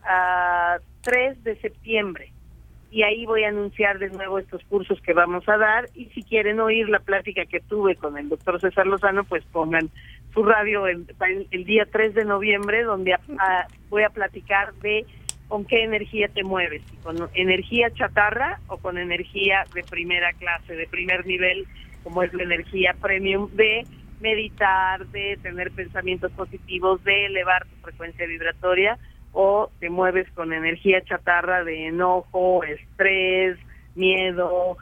uh, tres de septiembre. Y ahí voy a anunciar de nuevo estos cursos que vamos a dar, y si quieren oír la plática que tuve con el doctor César Lozano, pues pongan su radio el, el, el día tres de noviembre, donde a, a, voy a platicar de con qué energía te mueves, si con energía chatarra o con energía de primera clase, de primer nivel, como es la energía premium, de meditar, de tener pensamientos positivos, de elevar tu frecuencia vibratoria, o te mueves con energía chatarra de enojo, estrés, miedo,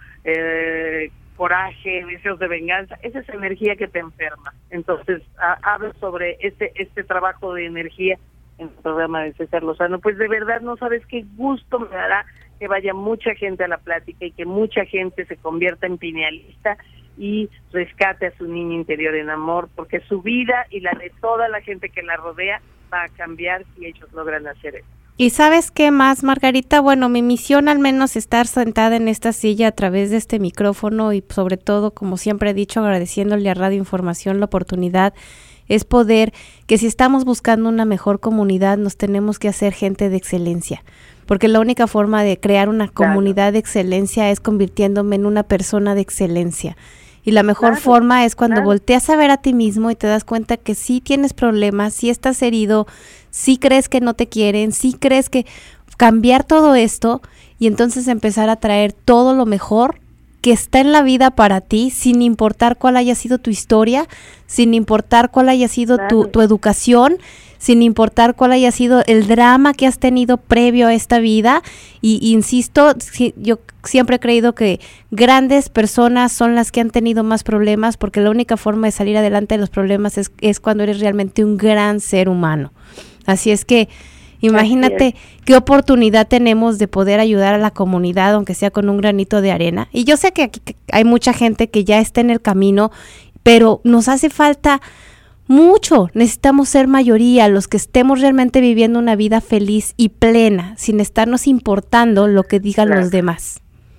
eh, coraje, deseos de venganza. Esa es energía que te enferma. Entonces, a, hablo sobre este este trabajo de energía en el programa de César Lozano. Pues de verdad no sabes qué gusto me dará que vaya mucha gente a la plática y que mucha gente se convierta en pinealista y rescate a su niño interior en amor, porque su vida y la de toda la gente que la rodea va a cambiar si ellos logran hacer eso. ¿Y sabes qué más, Margarita? Bueno, mi misión al menos estar sentada en esta silla a través de este micrófono y sobre todo, como siempre he dicho, agradeciéndole a Radio Información la oportunidad, es poder que si estamos buscando una mejor comunidad, nos tenemos que hacer gente de excelencia, porque la única forma de crear una comunidad de excelencia es convirtiéndome en una persona de excelencia. Y la mejor claro, forma es cuando claro. volteas a ver a ti mismo y te das cuenta que sí tienes problemas, sí estás herido, sí crees que no te quieren, sí crees que cambiar todo esto y entonces empezar a traer todo lo mejor que está en la vida para ti, sin importar cuál haya sido tu historia, sin importar cuál haya sido claro. tu, tu educación, sin importar cuál haya sido el drama que has tenido previo a esta vida. Y, y insisto, si, yo siempre he creído que grandes personas son las que han tenido más problemas, porque la única forma de salir adelante de los problemas es, es cuando eres realmente un gran ser humano. Así es que imagínate qué oportunidad tenemos de poder ayudar a la comunidad, aunque sea con un granito de arena. Y yo sé que aquí hay mucha gente que ya está en el camino, pero nos hace falta mucho. Necesitamos ser mayoría, los que estemos realmente viviendo una vida feliz y plena, sin estarnos importando lo que digan claro. los demás.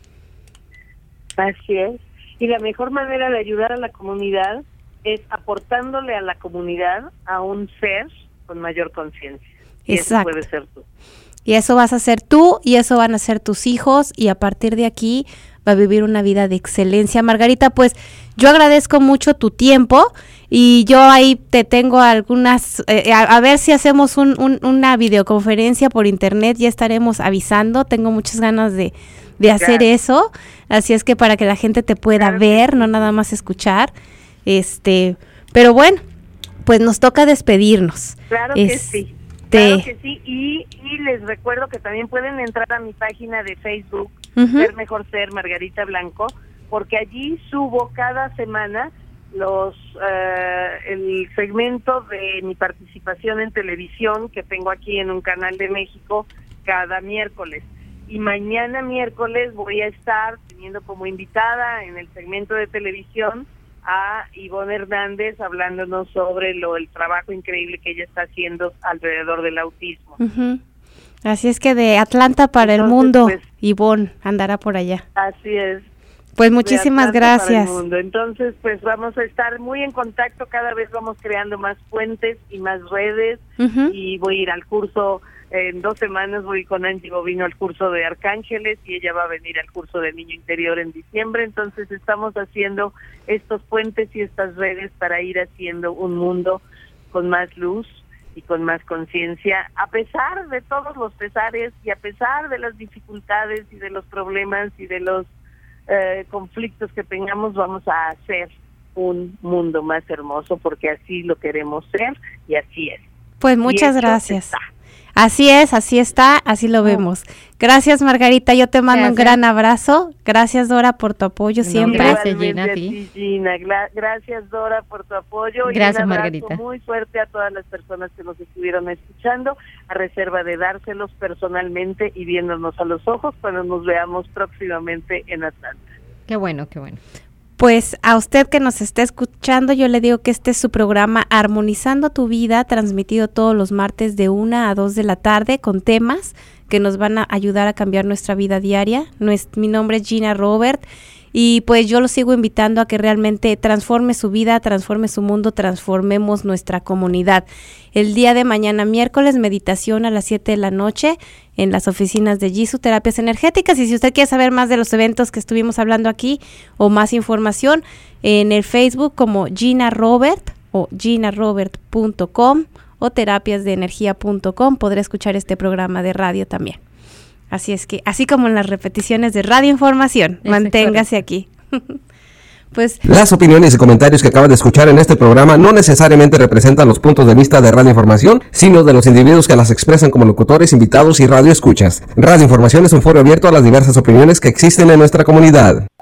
Así es. Y la mejor manera de ayudar a la comunidad es aportándole a la comunidad a un ser con mayor conciencia. Y exacto. eso puede ser tú. Y eso vas a ser tú, y eso van a ser tus hijos, y a partir de aquí va a vivir una vida de excelencia. Margarita, pues yo agradezco mucho tu tiempo, y yo ahí te tengo algunas, eh, a, a ver si hacemos un, un, una videoconferencia por internet, ya estaremos avisando, tengo muchas ganas de, de hacer claro. eso, así es que para que la gente te pueda claro. ver, no nada más escuchar, este, pero bueno, pues nos toca despedirnos. Claro es, que sí. Claro que sí, y, y les recuerdo que también pueden entrar a mi página de Facebook, uh-huh. Ser Mejor Ser, Margarita Blanco, porque allí subo cada semana los uh, el segmento de mi participación en televisión que tengo aquí en un canal de México cada miércoles. Y mañana miércoles voy a estar teniendo como invitada en el segmento de televisión a Ivonne Hernández, hablándonos sobre lo el trabajo increíble que ella está haciendo alrededor del autismo. Uh-huh. Así es que de Atlanta para Entonces, el mundo, pues, Ivonne andará por allá. Así es. Pues muchísimas gracias. Para el mundo. Entonces, pues vamos a estar muy en contacto, cada vez vamos creando más puentes y más redes, uh-huh. y voy a ir al curso. En dos semanas voy con Angie Bovino al curso de Arcángeles y ella va a venir al curso de Niño Interior en diciembre. Entonces estamos haciendo estos puentes y estas redes para ir haciendo un mundo con más luz y con más conciencia, a pesar de todos los pesares y a pesar de las dificultades y de los problemas y de los eh, conflictos que tengamos, vamos a hacer un mundo más hermoso porque así lo queremos ser y así es. Pues muchas gracias. Está. Así es, así está, así lo vemos. Gracias, Margarita, yo te mando gracias. un gran abrazo. Gracias, Dora, por tu apoyo no, siempre. Gracias, Gina, a ti. Gina. Gracias, Dora, por tu apoyo. Gracias, y un abrazo Margarita. muy fuerte a todas las personas que nos estuvieron escuchando, a reserva de dárselos personalmente y viéndonos a los ojos cuando nos veamos próximamente en Atlanta. Qué bueno, qué bueno. Pues a usted que nos está escuchando, yo le digo que este es su programa Armonizando tu Vida, transmitido todos los martes de una a dos de la tarde con temas que nos van a ayudar a cambiar nuestra vida diaria. Nuest- mi nombre es Gina Robert y pues yo lo sigo invitando a que realmente transforme su vida, transforme su mundo, transformemos nuestra comunidad. El día de mañana, miércoles, meditación a las siete de la noche en las oficinas de Jisoo Terapias Energéticas. Y si usted quiere saber más de los eventos que estuvimos hablando aquí o más información, en el Facebook como Gina Robert o gina robert punto com o terapias de energía punto com podrá escuchar este programa de radio también. Así es que, así como en las repeticiones de Radio Información, es manténgase correcto. Aquí. Pues las opiniones y comentarios que acaba de escuchar en este programa no necesariamente representan los puntos de vista de Radio Información, sino de los individuos que las expresan como locutores, invitados y radioescuchas. Radio Información es un foro abierto a las diversas opiniones que existen en nuestra comunidad.